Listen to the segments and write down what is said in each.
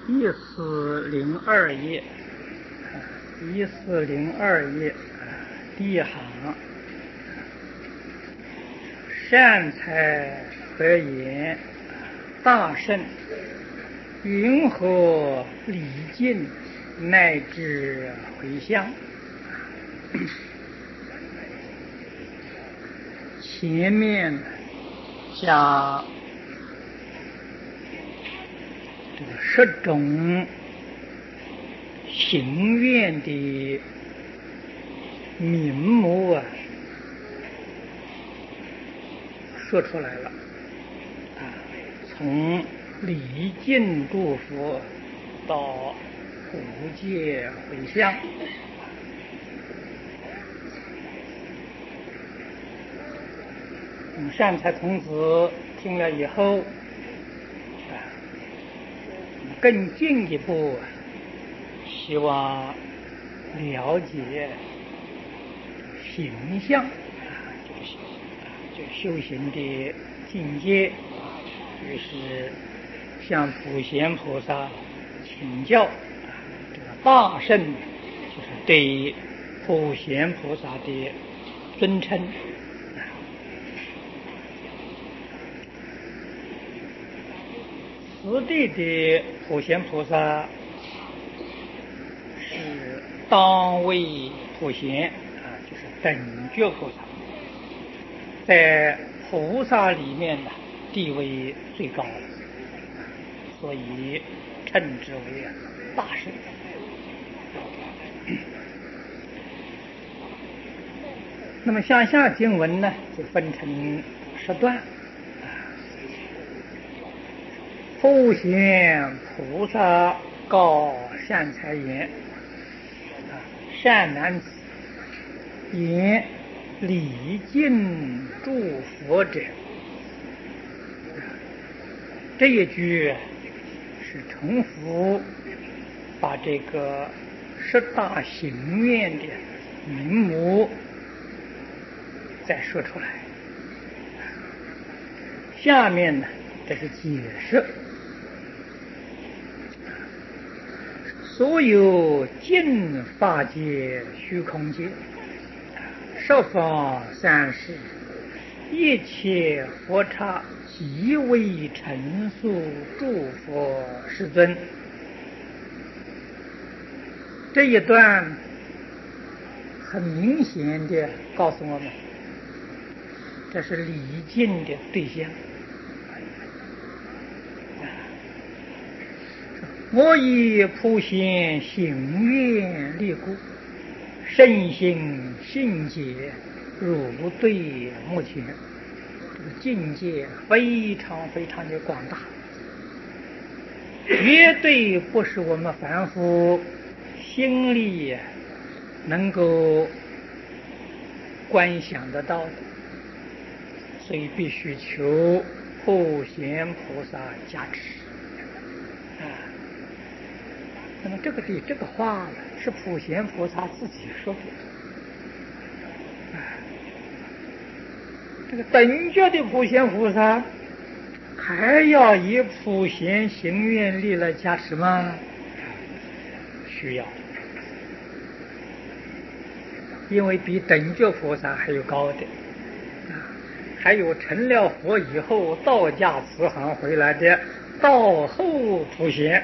1402页第一行，善财德言，大圣云何礼敬，乃至回向。前面讲这个10种行愿的名目说出来了从礼敬祝福到普界回向，善财童子听了以后更进一步希望了解形象，就修行的境界，于是向普贤菩萨请教。这个大圣就是对普贤菩萨的尊称。此地的普贤菩萨是当位普贤就是等觉菩萨，在菩萨里面地位最高，所以称之为大圣。那么向下经文呢，就分成10段。普贤菩萨告善财言：善男子，言礼敬祝福者。这一句是重复把这个10大行愿的名目再说出来。下面呢，这是解释。所有净法界、虚空界、十方三世一切佛刹，即为陈述诸佛世尊。这一段很明显的告诉我们，这是礼敬的对象。我以普贤行愿力故，身心信解，如对目前。这个境界非常非常的广大，绝对不是我们凡夫心里能够观想得到的，所以必须求普贤菩萨加持。那么这个话是普贤菩萨自己说的。这个等觉的普贤菩萨还要以普贤行愿力来加持吗？需要，因为比等觉菩萨还有高的，还有成了佛以后道驾慈航回来的道后普贤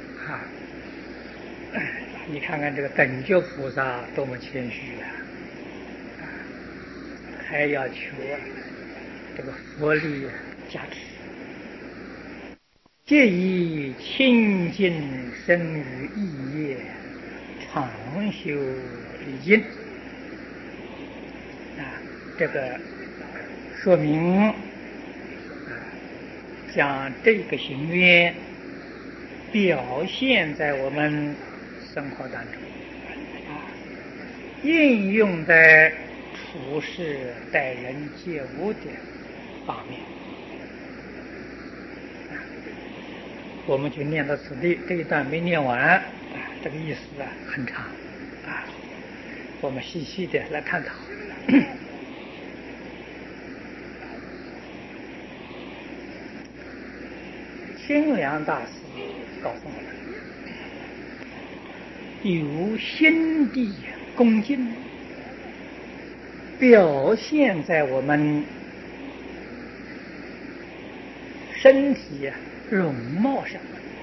你看看这个等觉菩萨多么谦虚还要求这个佛力加持，借以清净生于意业，常修礼敬这个说明将这个行愿表现在我们生活当中应用在处事待人接物的方面。我们就念到此地，这一段没念完这个意思很长我们细细的来探讨。清凉大师告诉我们， 由心地恭敬，表现在我们身体容貌上，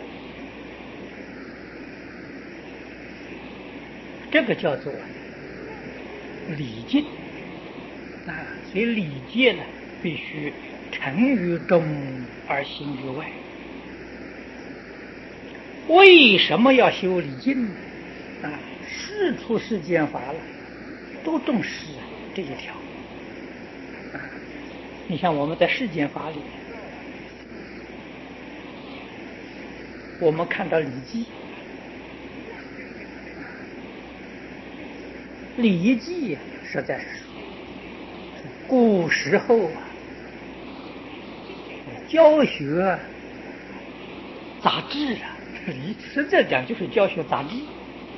这个叫做礼敬啊。所以礼戒呢，必须诚于中而行于外。为什么要修礼敬呢？世出世间法了，都重视这一条。你像我们在世间法里面，我们看到礼记，礼记实在是古时候教学杂志实在讲就是教学杂志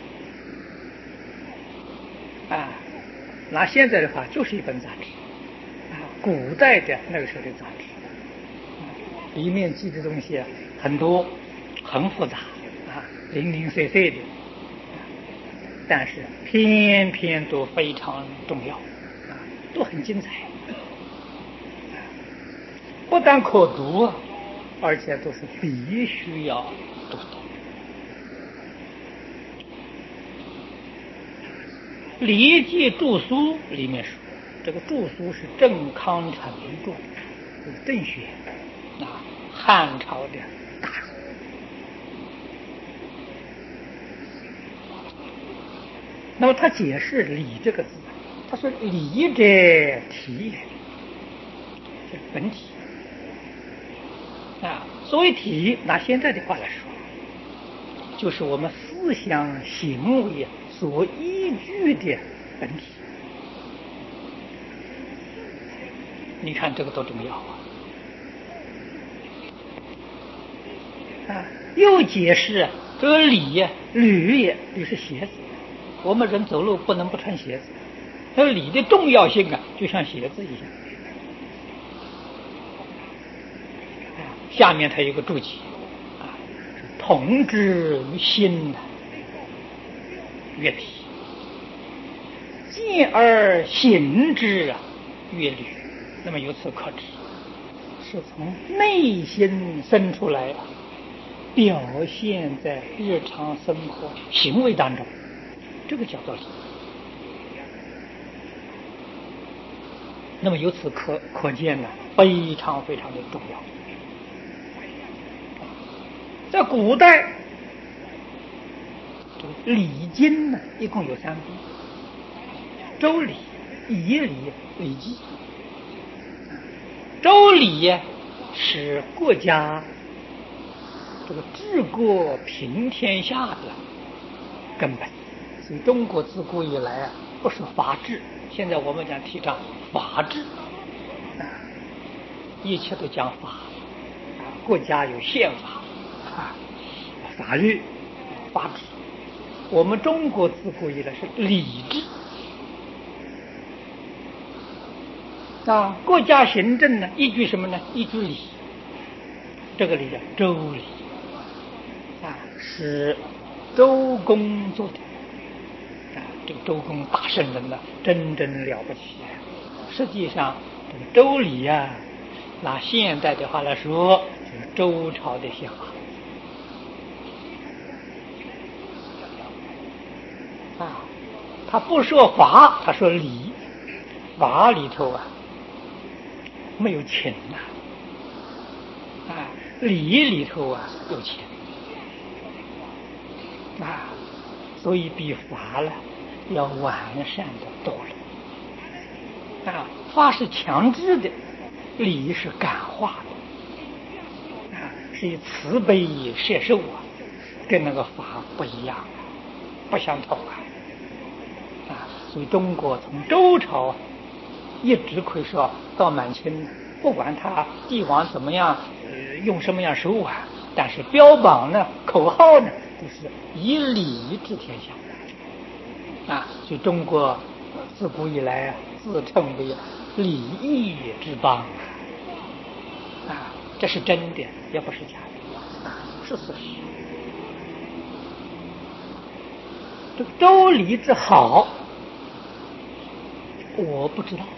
拿现在的话就是一本杂志古代的那个时候的杂志里面记的东西很多，很复杂零零碎碎的，但是偏偏都非常重要都很精彩不但可读而且都是必须要读的。礼记注疏里面说，这个注疏是郑康成著的，是郑学汉朝的大儒。那么他解释礼这个字，他说礼者体也，是本体所谓体，拿现在的话来说，就是我们思想行为所依据的本体。你看这个多重要又解释这个履履是鞋子，我们人走路不能不穿鞋子，这个履的重要性就像鞋子一样。下面它有个注解同之于心曰体，见而行之曰履。那么由此可知，是从内心生出来表现在日常生活行为当中，这个叫做礼。那么由此可见非常非常的重要。在古代礼经一共有3部，周礼、仪礼、礼记。周礼是国家这个治国平天下的根本，所以中国自古以来不是法治，现在我们讲提倡法治一切都讲法国家有宪法法律法治。我们中国自古以来是礼制国家行政依据什么呢？依据礼，这个礼叫周礼是周公做的这个周公大圣人真正了不起。实际上这个周礼拿现代的话来说，就是周朝的宪法他不说法，他说礼。法里头没有情礼里头有情所以比法要完善的多了法是强制的，礼是感化的是以慈悲摄受跟那个法不一样不相同所以中国从周朝一直可以说到满清，不管他帝王怎么样用什么样手腕，但是标榜口号都是以礼治天下所以中国自古以来自称为礼义之邦这是真的，也不是假的是事实。 这个周礼之好，我不知道，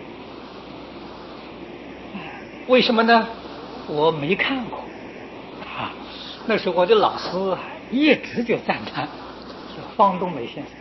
为什么呢？我没看过啊。那时候我的老师一直就赞叹，是方东梅先生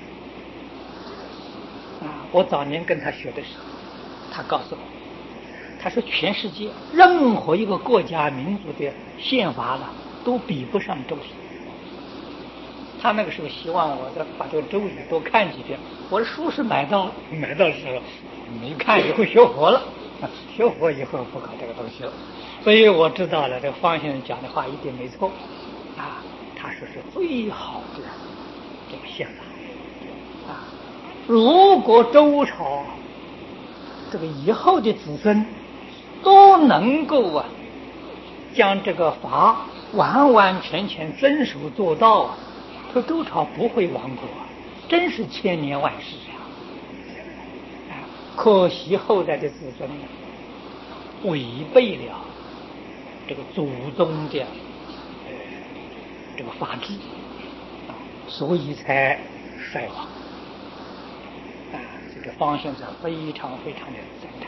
啊。我早年跟他学的时候，他告诉我，他说全世界任何一个国家民族的宪法了，都比不上周礼。他那个时候希望我再把这个周礼多看几遍。我的书是买到的时候没看，以后学佛了，学佛以后不搞这个东西了。所以我知道了，这个方先生讲的话一定没错啊。他说是最好的这个宪法啊。如果周朝这个以后的子孙都能够将这个法完完全全遵守做到这周朝不会亡国，真是千年万世啊！可惜后代的子孙违背了这个祖宗的这个法制啊，所以才衰亡啊！这个方先生非常非常的赞叹。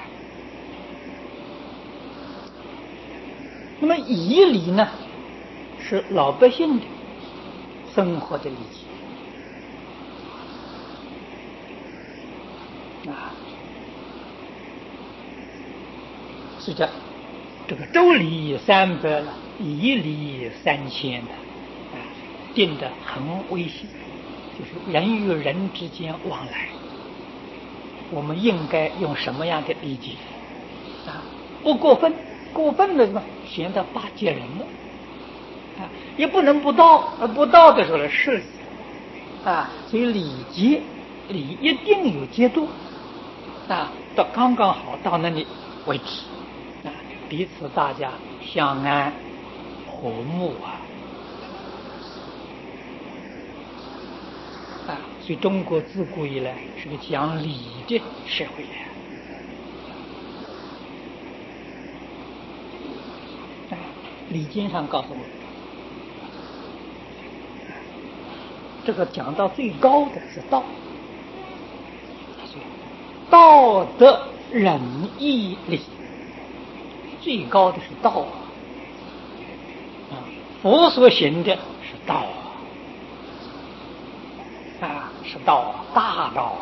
那么仪礼呢，是老百姓的生活的礼节啊，是这这个周礼300了，仪礼3000的啊，定得很微细，就是人与人之间往来，我们应该用什么样的礼节啊？不过分，过分的什么显得巴结人了啊，也不能不到的时候是啊，所以礼一定有节度啊，到刚刚好到那里为止啊，彼此大家相安和睦啊，所以中国自古以来是个讲礼的社会啊，礼经上告诉我们，这个讲到最高的是道，道德仁义礼，最高的是道啊！佛所行的是道啊，是道，大道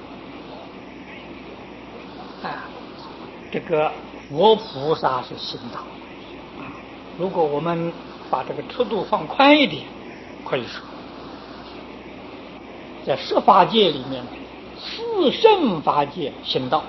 啊！这个佛菩萨是行道啊。如果我们把这个尺度放宽一点，可以说，在十法界里面，四圣法界行道，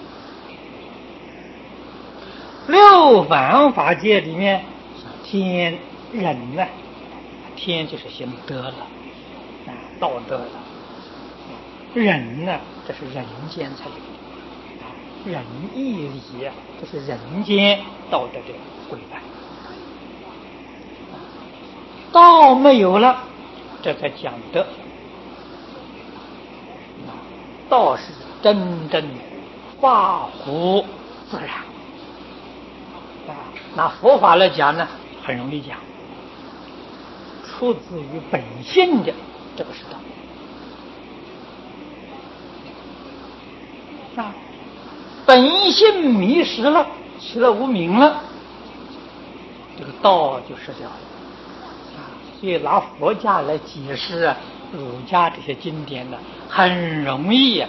六凡法界里面天人呢，天就是行德了啊，道德了。人呢，这是人间才有的仁义礼，这是人间道德的规范。道没有了，这才讲德。道是真正发乎自然啊。拿佛法来讲呢，很容易讲，出自于本性的这个是道啊。本性迷失了，起了无明了，这个道就失掉了啊。所以拿佛家来解释儒家这些经典呢，很容易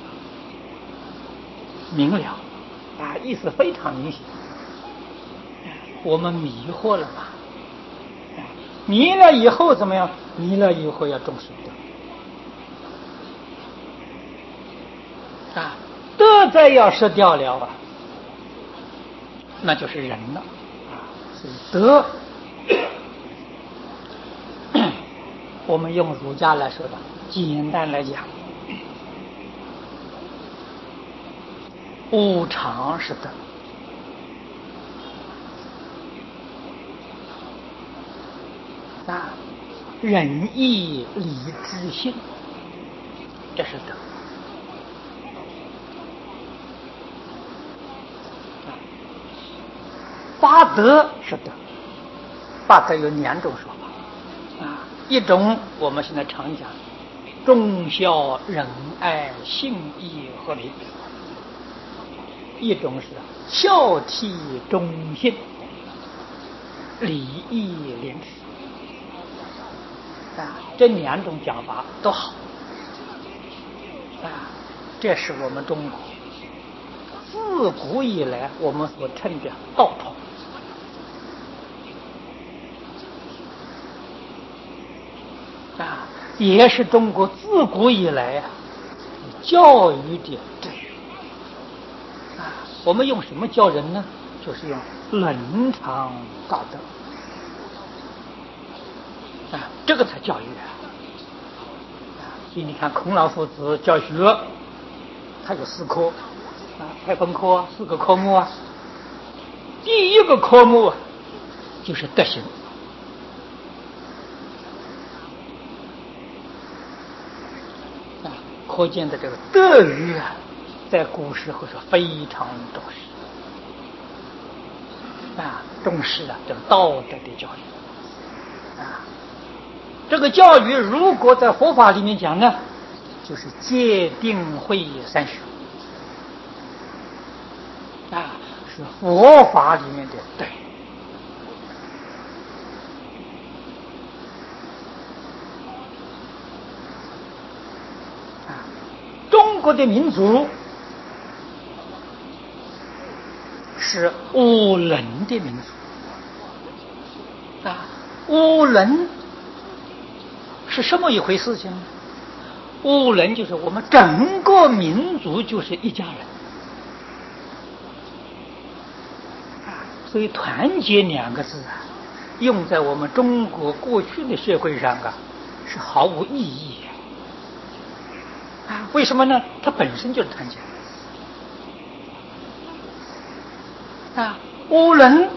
明了啊，意思非常明显。我们迷惑了嘛？迷了以后怎么样？迷了以后要重视德啊，德再要失掉了那就是人了啊。所以德，我们用儒家来说的，简单来讲，无常是德啊，仁义礼智信，这是德啊。八德是德，八德有2种说法啊，一种我们现在常讲忠孝仁爱信义和平；一种是孝悌忠信礼义廉耻啊，这两种讲法都好啊。这是我们中国自古以来我们所称的道统啊，也是中国自古以来教育的秩序啊。我们用什么教人呢？就是用伦常道德啊，这个才教育啊。所以你看，孔老夫子教学，他有4科啊，开分科4个科目啊。第一个科目就是德行啊，可见的这个德育啊，在古时候是非常重视啊，重视啊这个道德的教育啊。这个教育如果在佛法里面讲呢，就是戒定慧3学啊，是佛法里面的德育啊。中国的民族是无伦的民族啊，无伦是什么一回事情呢？无伦就是我们整个民族就是一家人啊，所以团结2个字啊，用在我们中国过去的社会上啊，是毫无意义啊。为什么呢？它本身就是团结啊。无伦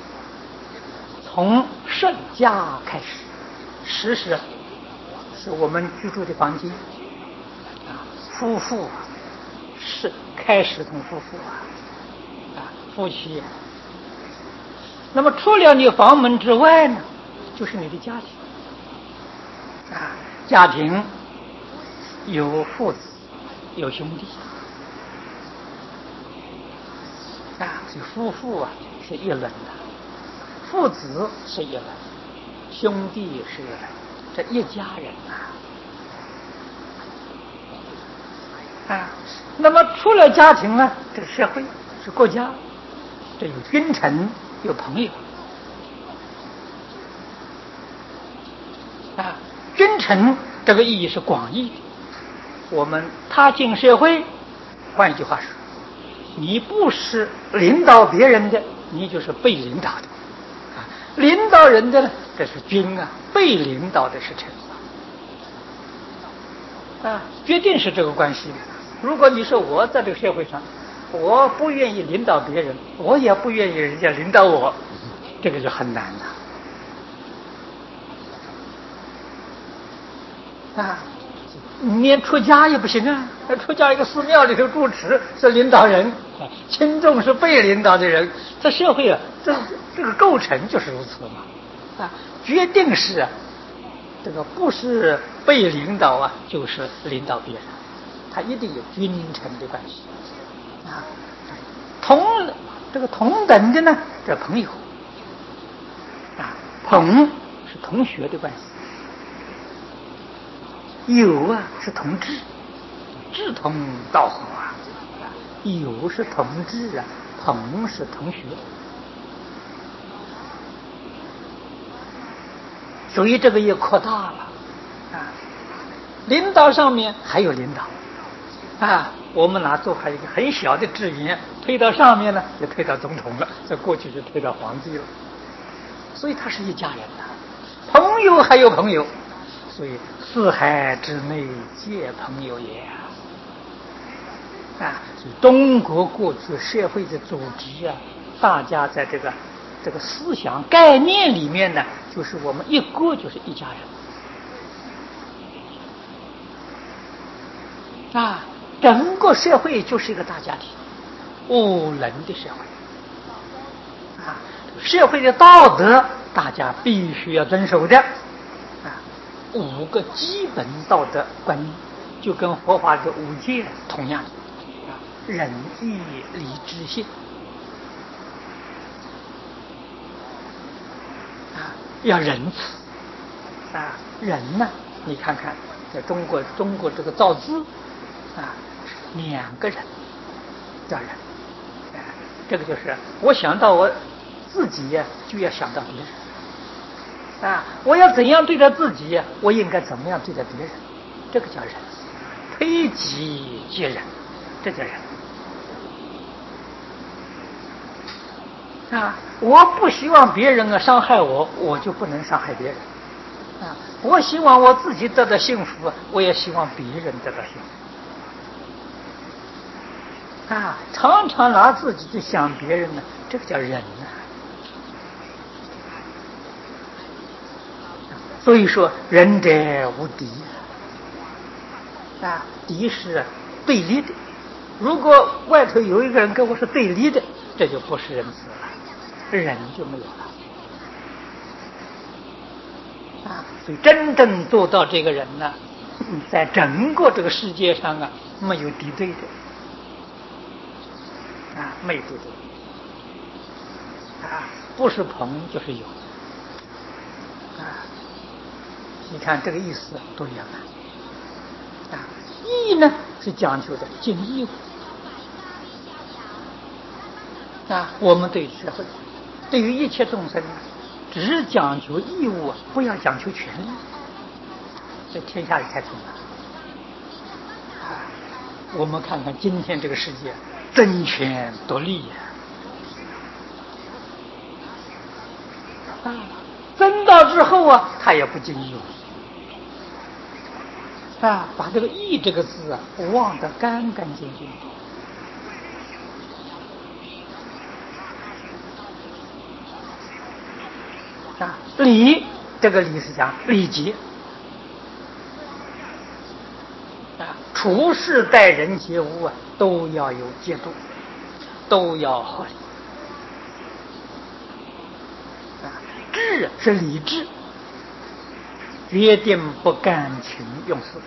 从圣家开始，实是我们居住的房间啊，夫妇是开始从夫妇夫妻。那么除了你房门之外呢，就是你的家庭啊。家庭有父子，有兄弟啊，所以夫妇是一伦的，父子是一伦，兄弟是一伦，这一家人啊。那么除了家庭呢，这个社会是国家，这有君臣，有朋友啊。君臣这个意义是广义的，我们踏进社会，换一句话说，你不是领导别人的，你就是被领导的啊。领导人的呢，这是君啊，被领导的是臣啊，决定是这个关系。如果你说我在这个社会上，我不愿意领导别人，我也不愿意人家领导我，这个就很难了啊。你连出家也不行啊，出家一个寺庙里头住持是领导人，亲众是被领导的人。这社会啊，这个构成就是如此嘛啊，决定是这个不是被领导啊，就是领导别人，他一定有君臣的关系啊。同等的呢，这朋友啊，同是同学的关系。友是同志，志同道合啊。友是同志啊，朋是同学。所以这个也扩大了啊。领导上面还有领导啊，我们拿做还有一个很小的职员，推到上面呢，就推到总统了，在过去就推到皇帝了。所以他是一家人朋友还有朋友。所以四海之内皆朋友也啊。所以中国过去社会的组织啊，大家在这个思想概念里面呢，就是我们一个就是一家人啊，整个社会就是一个大家庭，无伦的社会啊。社会的道德大家必须要遵守的啊， 5个基本道德观念，就跟佛法的5戒同样啊，仁义礼智信啊，要仁慈啊，仁呢，你看看在中国这个造字啊，2个人叫人，这个就是我想到我自己呀，就要想到别人啊，我要怎样对待自己呀，我应该怎么样对待别人，这个叫仁，推己及人，这叫仁啊！我不希望别人伤害我，我就不能伤害别人啊！我希望我自己得到幸福，我也希望别人得到幸福啊！常常拿自己去想别人呢，这个叫仁啊！所以说，仁者无敌啊！敌是对立的。如果外头有一个人跟我是对立的，这就不是仁慈了，仁就没有了啊！所以真正做到这个人呢，在整个这个世界上啊，没有敌对的啊，没有敌对啊，不是朋就是友啊！你看这个意思多圆满啊！义呢是讲究的尽义务啊，我们对社会，对于一切众生，只讲求义务，不要讲求权利，这天下里太平了啊！我们看看今天这个世界，争权夺利啊，争到之后啊，他也不尽义务啊，把这个义这个字啊忘得干干净净啊。礼这个礼是讲礼节啊，处事待人接物啊，都要有节度，都要合理啊。智是理智，决定不感情用事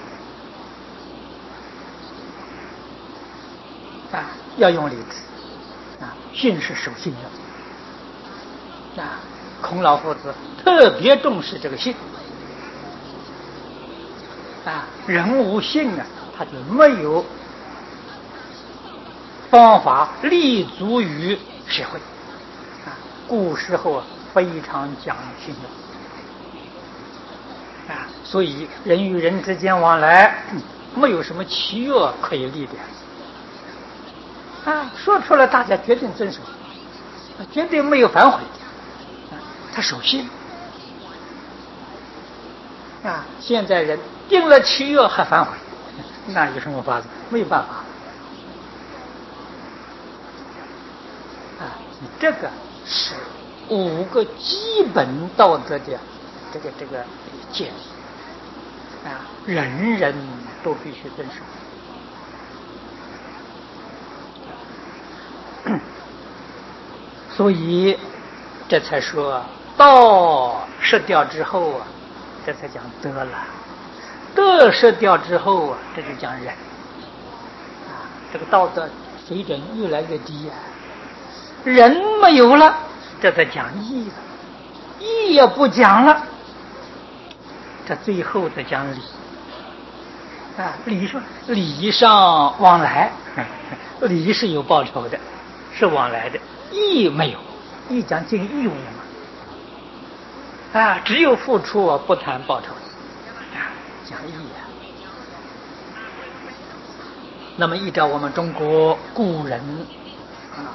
啊，要用理智啊。信是守信用啊，孔老夫子特别重视这个信啊，人无信啊，他就没有方法立足于社会啊。古时候非常讲信用啊，所以人与人之间往来没有什么契约可以立的啊，说出来大家决定遵守，绝对没有反悔啊，他守信啊。现在人定了契约还反悔，那有什么法子？没有办法啊。这个是5个基本道德的这个建立啊，人人都必须遵守。所以这才说道失掉之后啊，这才讲德了。德失掉之后啊，这就讲仁啊。这个道德水准越来越低啊，仁没有了，这才讲义了。义也不讲了，这最后再讲礼啊。礼说礼尚往来，礼是有报酬的，是往来的。义没有，义讲尽义务嘛啊，只有付出不谈报酬啊，讲义啊。那么依照我们中国古人啊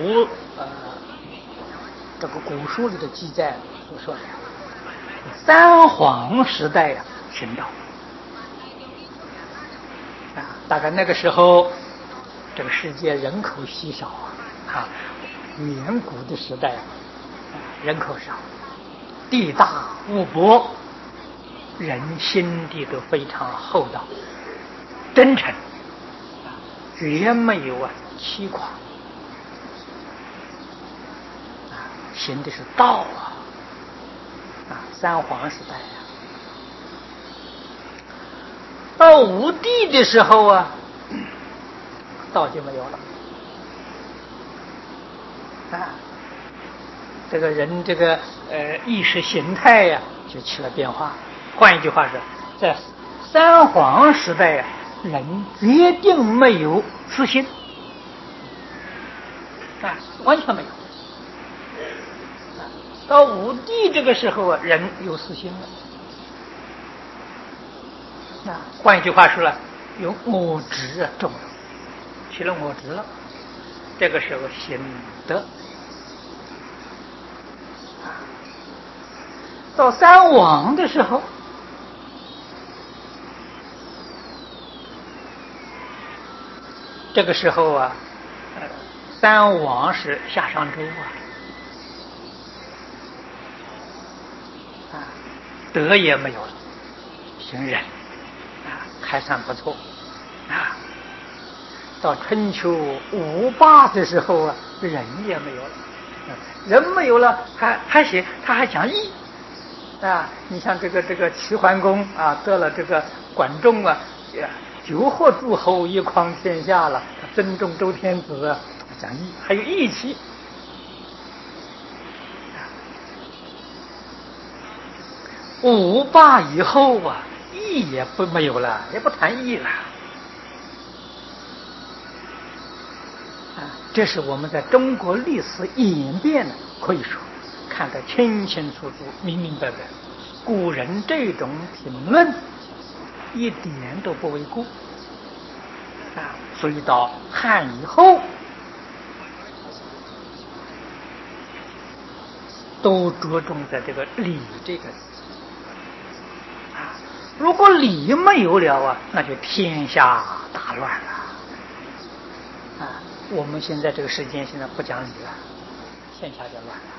这个古书里的记载所说的，三皇时代啊行道啊，大概那个时候这个世界人口稀少啊，远古的时代啊，人口少，地大物博，人心地都非常厚道真诚啊，绝没有欺狂啊，行的是道啊。三皇时代到武帝的时候啊，道就没有了啊。这个人这个意识形态呀、就起了变化。换一句话说，在三皇时代呀、人决定没有私心啊，完全没有。到武帝这个时候啊，人有私心了。啊，换一句话说了，有我执重了，起了我执了。这个时候行德。到三王的时候，这个时候啊，三王是夏商周啊，德也没有了，行忍啊，开山不错啊。到春秋五霸的时候啊，人也没有了，人没有了，还行，他还讲义啊。你像这个齐桓公啊，得了这个管仲啊，酒喝诸侯，一匡天下了，他尊重周天子啊，讲义，还有义气。五霸以后啊，义也没有了，也不谈义了。这是我们在中国历史演变呢，可以说看得清清楚楚、明明白白。古人这种评论一点都不为过啊！所以到汉以后，都着重在这个礼这个字啊。如果礼没有了啊，那就天下大乱了啊！我们现在这个时间现在不讲理了，天下就乱了。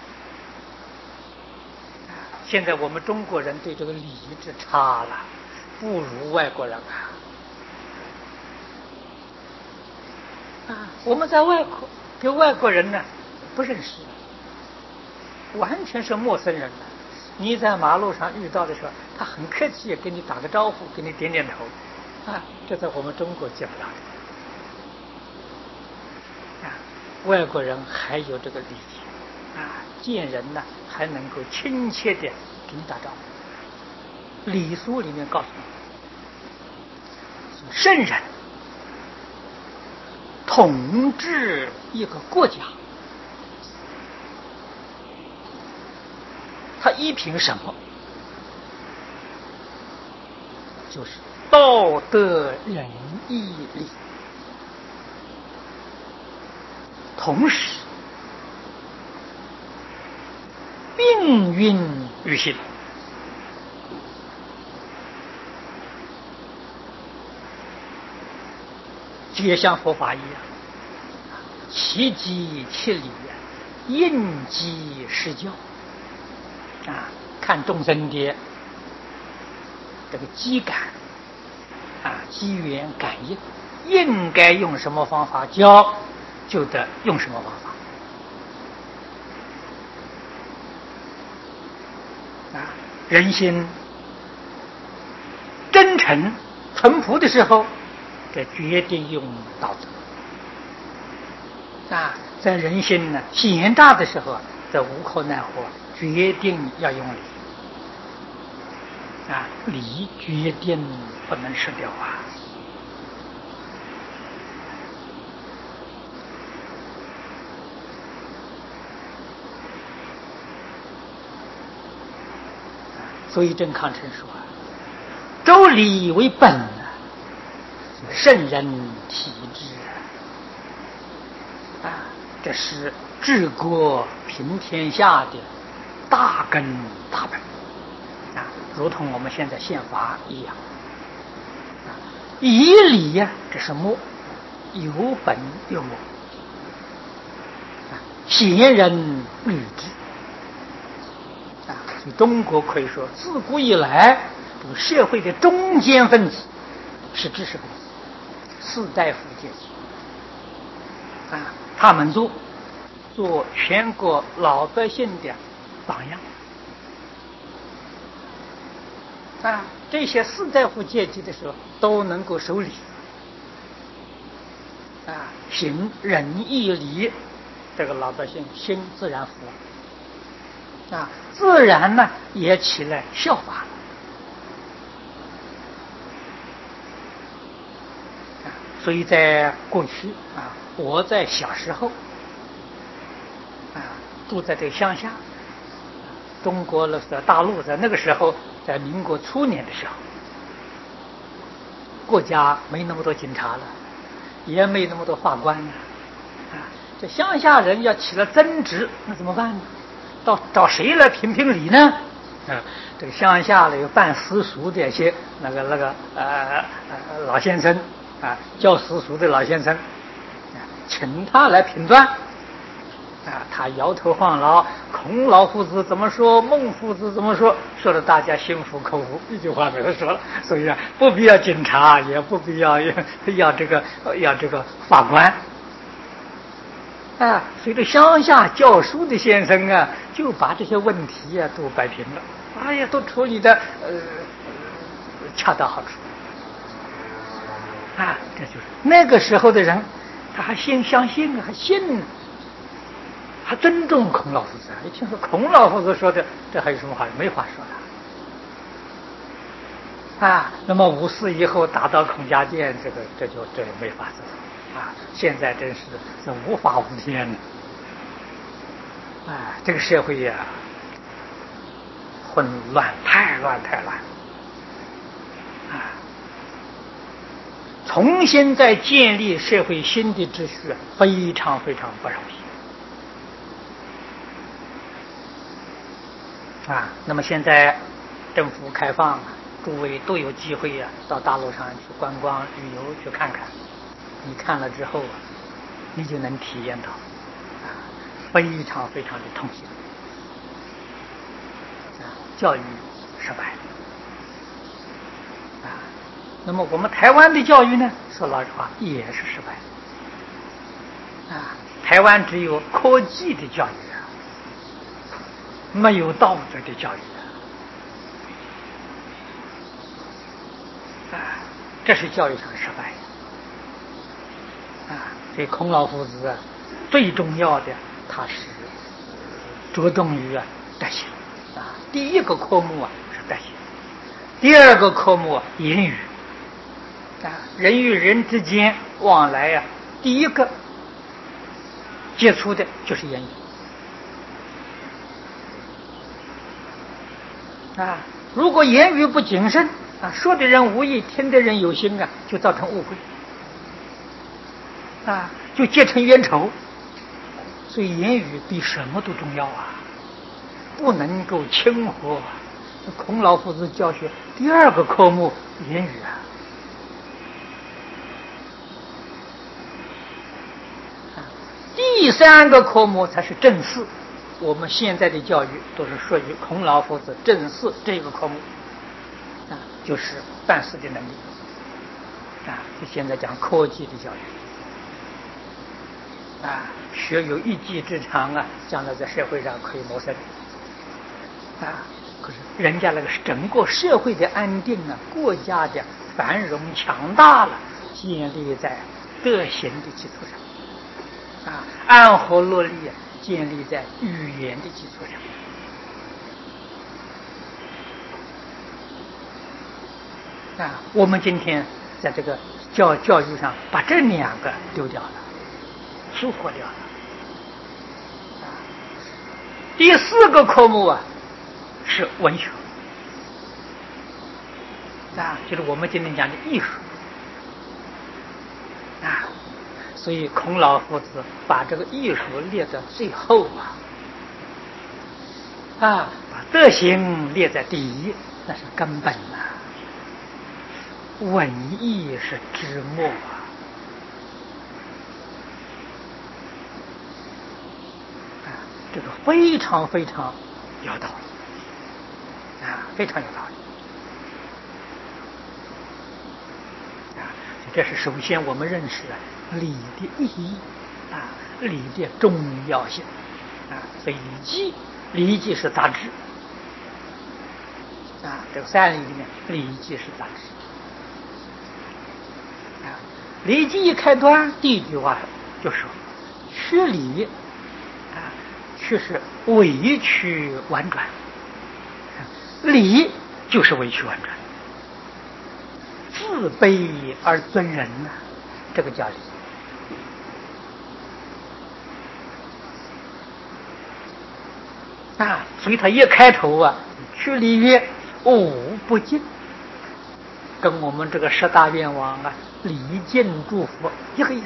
现在我们中国人对这个礼制差了，不如外国人啊！我们在外国跟外国人呢不认识，完全是陌生人了。你在马路上遇到的时候，他很客气，跟你打个招呼，给你点点头啊，这在我们中国见不到的啊。外国人还有这个礼节啊，见人呢还能够亲切的给你打招呼。礼书里面告诉你，圣人统治一个国家，他依凭什么？就是道德仁义礼，同时并运于心。皆像佛法一样，其机其理，应机施教啊！看众生的这个机感啊，机缘感应，应该用什么方法教，就得用什么方法啊！人心真诚淳朴的时候，这决定用道德啊；在人心呢险诈的时候，这无可奈何，决定要用礼啊，礼决定不能失掉啊。所以郑康成说啊，周礼为本啊，圣人体制啊，这是治国平天下的大根大本啊，如同我们现在宪法一样啊。以礼呀，这是末，有本有末啊，贤人律治啊。所以中国可以说自古以来，这个社会的中间分子是知识分子，士大夫阶级啊，他们做全国老百姓的榜样啊，这些士大夫阶级的时候都能够守礼，啊，行仁义礼，这个老百姓心自然服了，啊，自然呢也起来效法了。所以在过去啊，我在小时候啊，住在这个乡下，中国的大陆在那个时候，在民国初年的时候，国家没那么多警察了，也没那么多法官了，啊，这乡下人要起了争执，那怎么办呢？找谁来评评理呢？啊，这个乡下里有办私塾的一些老先生啊，教私塾的老先生，啊，请他来评断。啊，他摇头晃脑，孔老夫子怎么说，孟夫子怎么说，说的大家心服口服，一句话没得说了。所以啊，不必要警察，也不必要这个法官。啊，所以这乡下教书的先生啊，就把这些问题啊都摆平了，哎呀，都处理的恰到好处。啊，这就是那个时候的人，他还相信啊，还信呢。他尊重孔老夫子，一听说孔老夫子说的，这还有什么话？没话说了。啊，那么5四以后打到孔家店，这没法子啊！现在真是无法无天了。啊，这个社会呀，混乱，太乱。啊，重新再建立社会新的秩序，非常不容易。啊，那么现在政府开放，诸位都有机会啊，到大陆上去观光旅游去看看。你看了之后啊，你就能体验到，啊，非常的痛心。啊，教育失败。啊，那么我们台湾的教育呢，说老实话也是失败。啊，台湾只有科技的教育啊，没有道德的教育。啊，这是教育上失败的。啊，所以孔老夫子啊，最重要的他是着重于德行。啊，第一个科目啊是德行，第二个科目啊言语。啊，人与人之间往来啊，第一个接触的就是言语。啊，如果言语不谨慎啊，说的人无意，听的人有心啊，就造成误会，啊，就结成冤仇。所以言语比什么都重要啊，不能够轻忽。孔老夫子教学第二个科目言语啊，第三个科目才是正事。我们现在的教育都是属于孔老夫子正事这个科目，啊，就是办事的能力。啊，就现在讲科技的教育。啊，学有一技之长啊，将来在社会上可以谋生。啊，可是人家那个整个社会的安定啊，国家的繁荣强大了，建立在德行的基础上。啊，安和乐利建立在语言的基础上。啊，我们今天在这个教育上把这两个丢掉了，疏忽掉了。啊，第四个科目啊是文学。啊，就是我们今天讲的艺术。啊，所以孔老夫子把这个艺术列在最后啊，把德行列在第一，那是根本啊。文艺是之末啊。这个非常有道理啊，非常有道理啊。这是首先我们认识礼的意义啊，礼的重要性啊。所以礼记是大治这个三礼里面，礼记是大事。礼记一开端，第一句话就说：“曲礼，曲是委曲婉转，礼就是委曲婉转，自卑而尊人呐，这个叫礼。”所以他一开头曲礼曰：“吾不敬。”跟我们这个十大愿望礼敬祝福一个意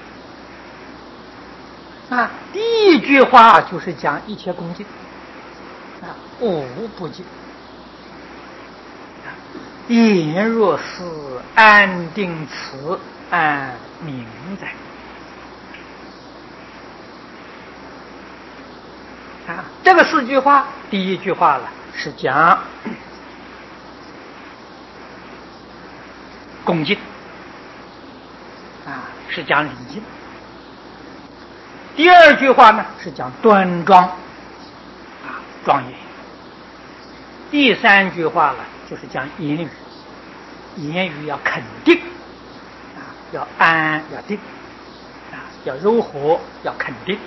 思。第一句话就是讲一切恭敬。吾不敬。言若思，安定此，安民哉。这个四句话，第一句话是讲恭敬，是讲礼敬。第二句话呢是讲端庄，庄严。第三句话就是讲言语，言语要肯定，要安要定，要柔和要肯定。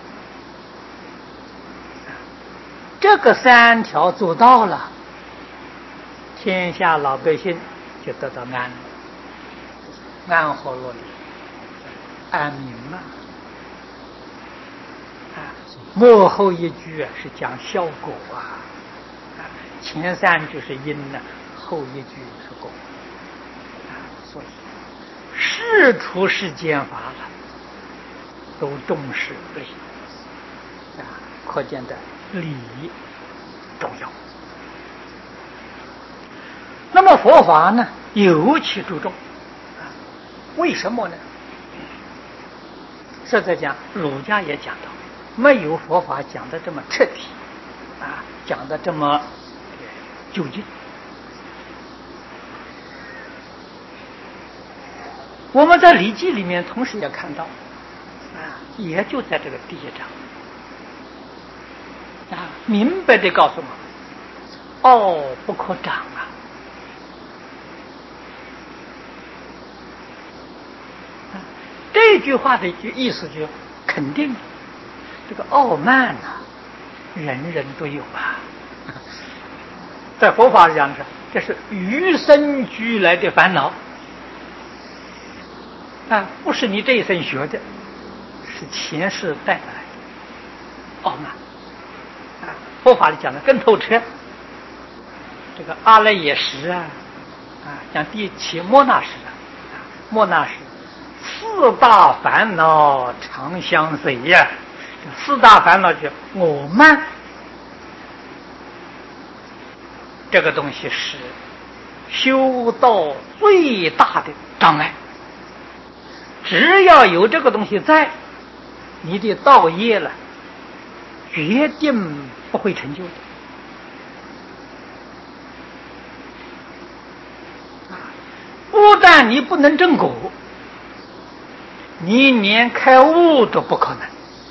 这个三条做到了，天下老百姓就得到安和乐利，安民了。末后一句是讲效果前三句是因后一句是果。所以事出世间法都重视礼，可见的礼重要。那么佛法呢，尤其注重，为什么呢？实在讲，儒家也讲到，没有佛法讲的这么彻底，讲的这么究竟。我们在《礼记》里面同时也看到，也就在这个第一章。明白地告诉我们，不可长这句话的意思就肯定这个傲慢人人都有在佛法讲上，这是与生俱来的烦恼不是你这一生学的，是前世带来的傲慢。佛法里讲的更透彻，这个阿赖耶识讲第七莫那识莫那识四大烦恼常相随四大烦恼就我慢，这个东西是修道最大的障碍。只要有这个东西在，你的道业决定不会成就的。不但你不能证果，你连开悟都不可能。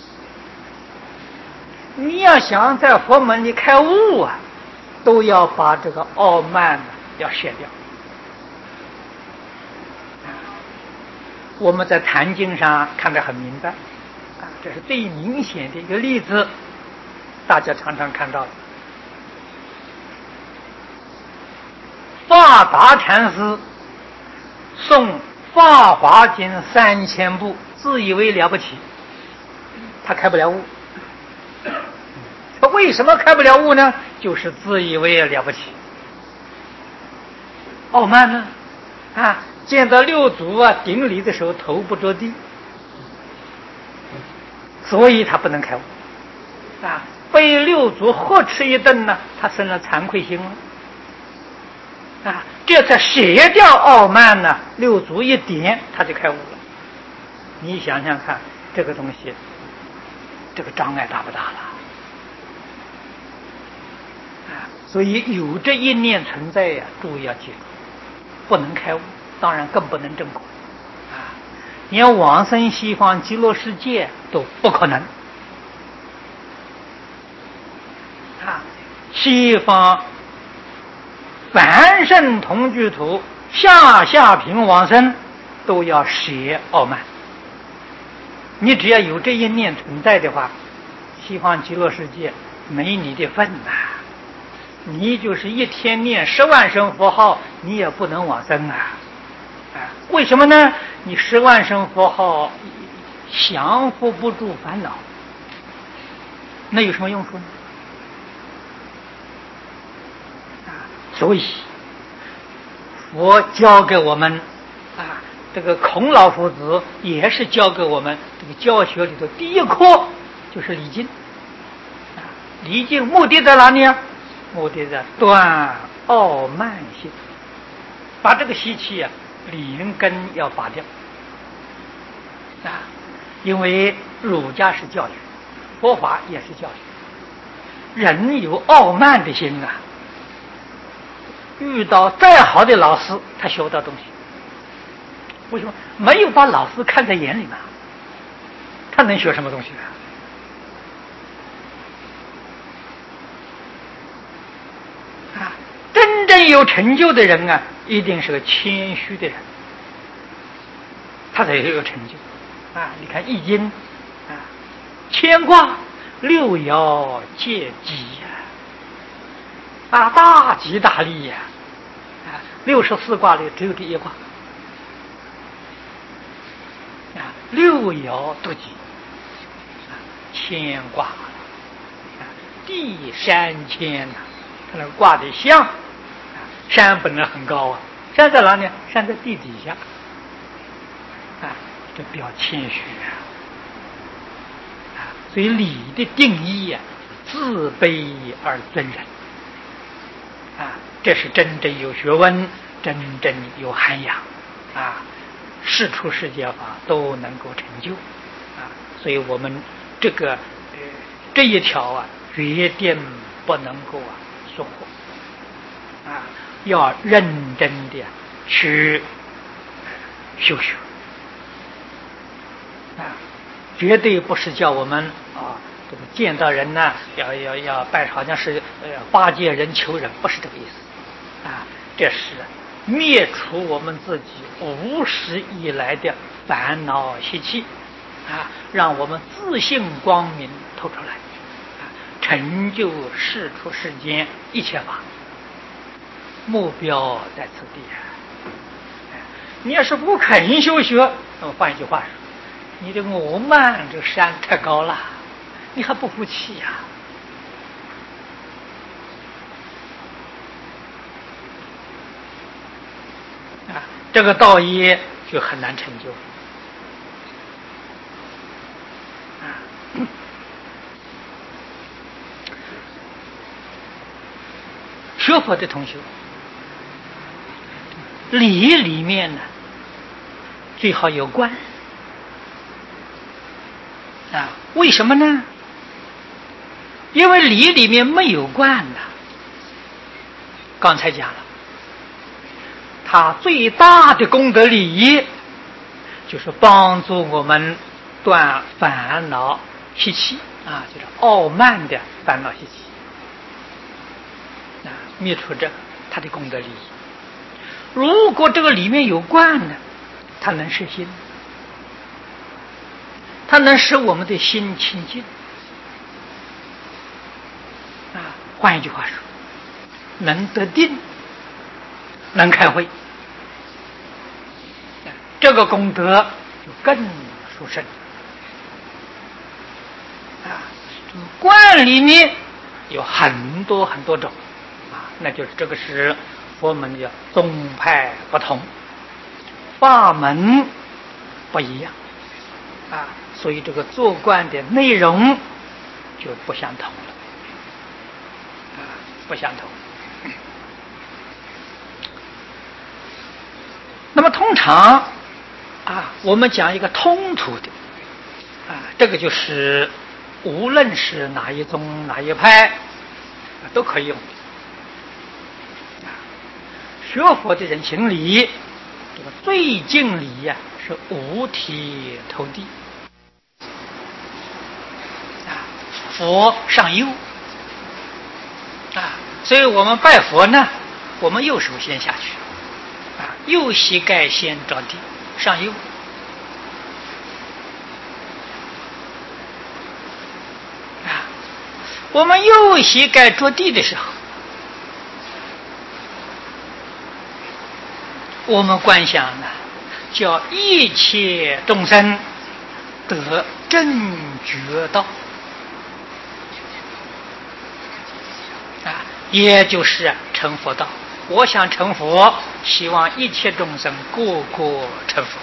你要想在佛门里开悟都要把这个傲慢要卸掉。我们在坛经上看得很明白这是最明显的一个例子，大家常常看到的。法达禅师诵《法华经》3000部，自以为了不起，他开不了悟。他为什么开不了悟呢？就是自以为了不起，傲慢呢见到六祖顶礼的时候头不着地，所以他不能开悟被六祖呵斥一顿他生了惭愧心了这才卸掉傲慢六祖一点他就开悟了。你想想看，这个东西这个障碍大不大了所以有这一念存在注意要记住，不能开悟，当然更不能证果连往生西方极乐世界都不可能西方凡圣同居土，下下品往生，都要舍傲慢。你只要有这一念存在的话，西方极乐世界没你的份呐、你就是一天念10万声佛号，你也不能往生啊！为什么呢？你10万声佛号降伏不住烦恼，那有什么用处呢？所以佛教给我们这个孔老夫子也是教给我们这个教学里的第一课就是礼敬。礼敬目的在哪里啊？目的在断傲慢心，把这个习气连根要拔掉因为儒家是教育，佛法也是教育。人有傲慢的心遇到再好的老师他学不到东西。为什么？没有把老师看在眼里嘛，他能学什么东西真正有成就的人一定是个谦虚的人，他才有成就你看易经牵挂六爻皆吉大吉大利64卦里只有这一卦六爻都吉牵挂地山牵它那挂的像山本来很高山在哪里？山在地底下这比较谦虚所以礼的定义自卑而尊人这是真正有学问，真正有涵养世出世间法都能够成就所以我们这一条决定不能够疏忽要认真的去修学绝对不是叫我们这个见到人呢要拜，好像是巴结人求人，不是这个意思这是灭除我们自己无始以来的烦恼习气让我们自信光明透出来成就世出世间一切法，目标在此地你要是不肯修学，那么换一句话说，你的我慢这山太高了，你还不服气这个道义就很难成就学佛的同学，礼里面呢最好有观为什么呢？因为礼里面没有观刚才讲了，它最大的功德利益就是帮助我们断烦恼习气就是傲慢的烦恼习气灭除这它的功德利益。如果这个里面有观呢，它能实心，它能使我们的心清净换一句话说，能得定，能开慧，这个功德就更殊胜观里面有很多很多种那就是这个是佛门的宗派不同，法门不一样所以这个做观的内容就不相同了不相同。那么通常我们讲一个通途的这个就是无论是哪一宗哪一派都可以用学佛的人行礼，这个最敬礼是五体投地佛上佑所以我们拜佛呢我们右手先下去，右膝盖先着地上右。我们右膝盖着地的时候，我们观想呢，叫一切众生得正觉道，也就是成佛道。我想成佛，希望一切众生个个成佛。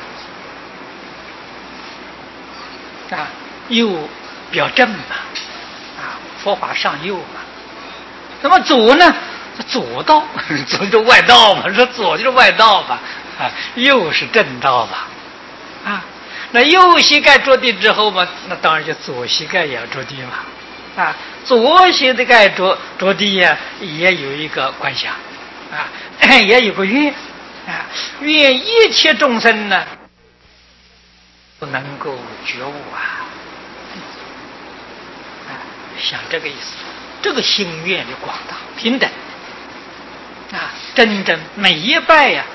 右表正嘛，佛法上右嘛。那么左呢？左道，左就是外道嘛，说左就是外道吧，右是正道吧，那右膝盖着地之后嘛，那当然就左膝盖也要着地嘛，左膝盖着地呀，也有一个观想，也有个愿，愿一切众生呢不能够觉悟想这个意思，这个心愿的广大平等真正每一拜